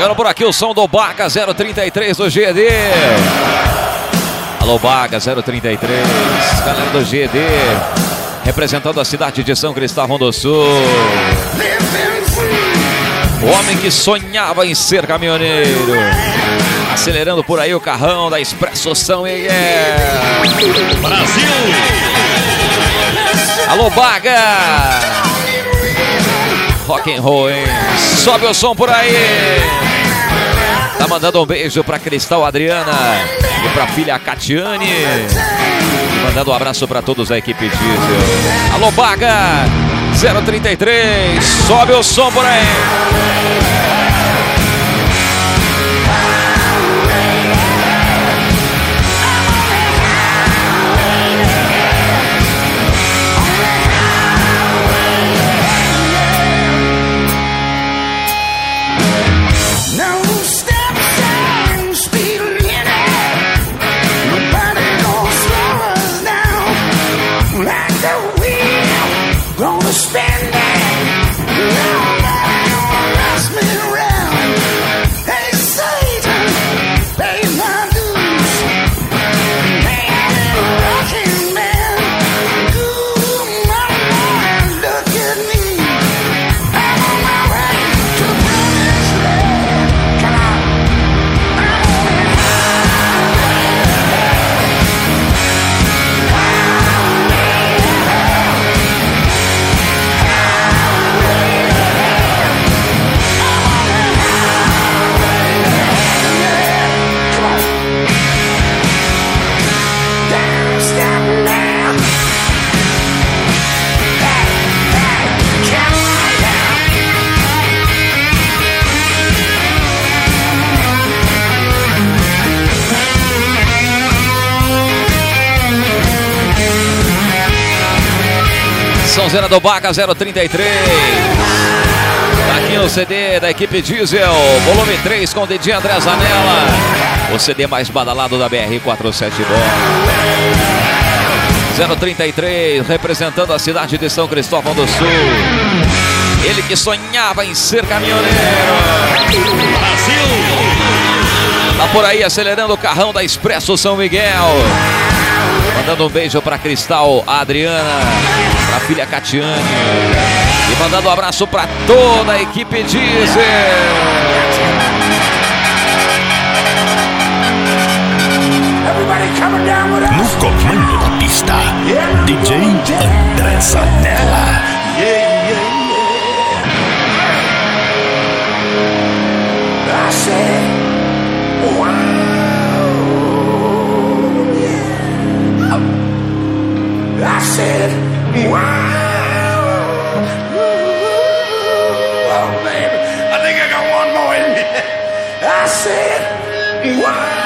Chegando por aqui o som do Baga 033 do GD. Alô Baga 033, galera do GD, representando a cidade de São Cristóvão do Sul. O homem que sonhava em ser caminhoneiro, acelerando por aí o carrão da Expresso São Miguel. Brasil! Alô Baga! Rock and roll, hein? Sobe o som por aí! Tá mandando um beijo pra Cristal Adriana e pra filha Catiane. Mandando um abraço pra todos da equipe Diesel. Alô Baga 033, sobe o som por aí! Sonzeira do Baga 033. Aqui o CD da equipe Diesel, volume 3 com o dedinho André Zanella. O CD mais badalado da BR-472. 033, representando a cidade de São Cristóvão do Sul. Ele que sonhava em ser caminhoneiro. Brasil! Tá por aí acelerando o carrão da Expresso São Miguel. Mandando um beijo pra Cristal Adriana, pra filha Catiane. E mandando um abraço pra toda a equipe Diesel. No comando da pista, DJ André Zanella. I said, wow. Oh, baby, I think I got one more in me. I said, wow.